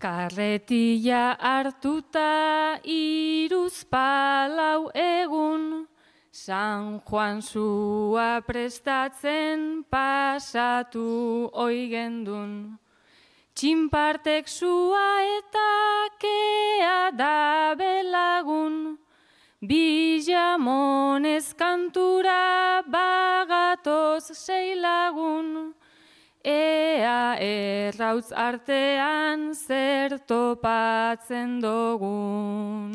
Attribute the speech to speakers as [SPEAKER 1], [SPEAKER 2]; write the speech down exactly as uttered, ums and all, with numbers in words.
[SPEAKER 1] Karretila hartuta iruz palau egun, San Juan zua prestatzen pasatu oigendun. Txinpartek zua eta kea da belagun, Bilamonez kantura bagatoz sei lagun, ea errautz artean zer topatzen dogun.